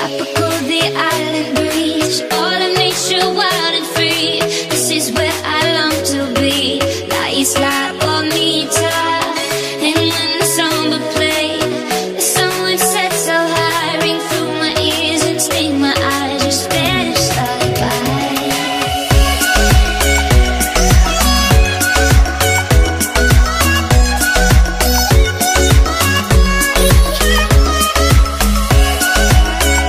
Tropical, the island breeze, all of nature wild and free. This is where I long to be, La Isla